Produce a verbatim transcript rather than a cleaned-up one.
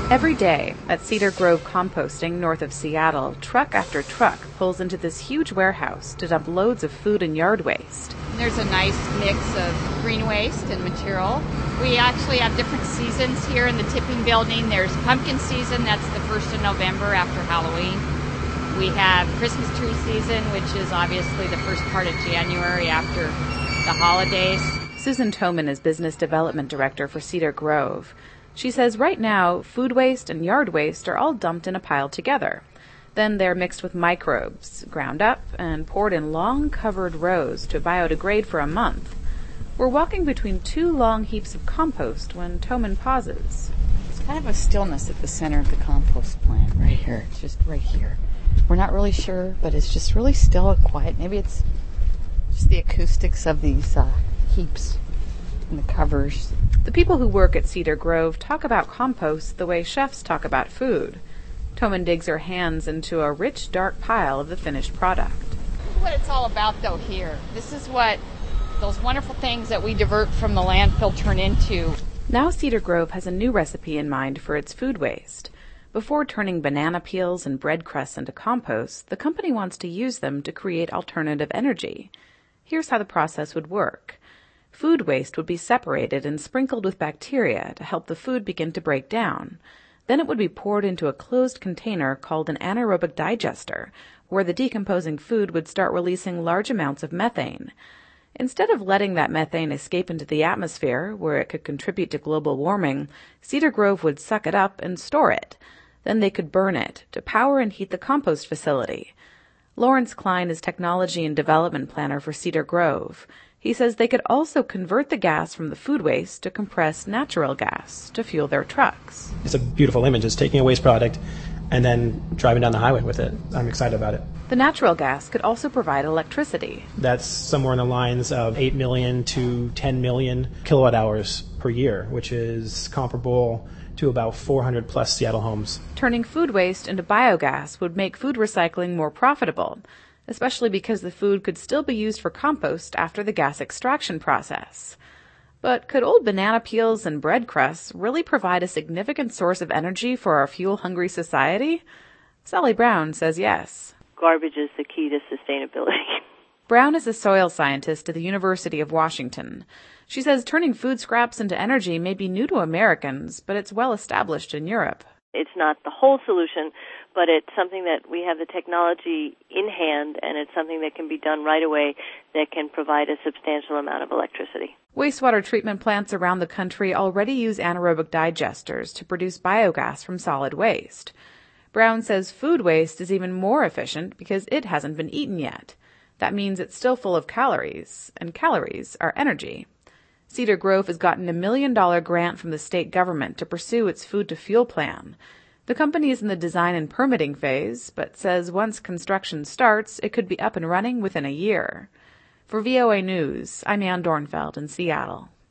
Every day at Cedar Grove Composting north of Seattle, truck after truck pulls into this huge warehouse to dump loads of food and yard waste. There's a nice mix of green waste and material. We actually have different seasons here in the tipping building. There's pumpkin season, that's the first of November after Halloween. We have Christmas tree season, which is obviously the first part of January after the holidays. Susan Toman is Business Development Director for Cedar Grove. She says right now, food waste and yard waste are all dumped in a pile together. Then they're mixed with microbes, ground up, and poured in long covered rows to biodegrade for a month. We're walking between two long heaps of compost when Toman pauses. It's kind of a stillness at the center of the compost plant right here. It's just right here. We're not really sure, but it's just really still and quiet. Maybe it's just the acoustics of these uh, heaps and the covers. The people who work at Cedar Grove talk about compost the way chefs talk about food. Toman digs her hands into a rich, dark pile of the finished product. This is what it's all about, though, here. This is what those wonderful things that we divert from the landfill turn into. Now Cedar Grove has a new recipe in mind for its food waste. Before turning banana peels and bread crusts into compost, the company wants to use them to create alternative energy. Here's how the process would work. Food waste would be separated and sprinkled with bacteria to help the food begin to break down. Then it would be poured into a closed container called an anaerobic digester, where the decomposing food would start releasing large amounts of methane. Instead of letting that methane escape into the atmosphere, where it could contribute to global warming, Cedar Grove would suck it up and store it. Then they could burn it to power and heat the compost facility. Lawrence Klein is Technology and Development Planner for Cedar Grove. He says they could also convert the gas from the food waste to compressed natural gas to fuel their trucks. It's a beautiful image. It's taking a waste product and then driving down the highway with it. I'm excited about it. The natural gas could also provide electricity. That's somewhere in the lines of eight million to ten million kilowatt hours per year, which is comparable to about four hundred plus Seattle homes. Turning food waste into biogas would make food recycling more profitable, especially because the food could still be used for compost after the gas extraction process. But could old banana peels and bread crusts really provide a significant source of energy for our fuel-hungry society? Sally Brown says yes. Garbage is the key to sustainability. Brown is a soil scientist at the University of Washington. She says turning food scraps into energy may be new to Americans, but it's well established in Europe. It's not the whole solution, but it's something that we have the technology in hand, and it's something that can be done right away that can provide a substantial amount of electricity. Wastewater treatment plants around the country already use anaerobic digesters to produce biogas from solid waste. Brown says food waste is even more efficient because it hasn't been eaten yet. That means it's still full of calories, and calories are energy. Cedar Grove has gotten a million dollar grant from the state government to pursue its food-to-fuel plan. The company is in the design and permitting phase, but says once construction starts, it could be up and running within a year. For V O A News, I'm Ann Dornfeld in Seattle.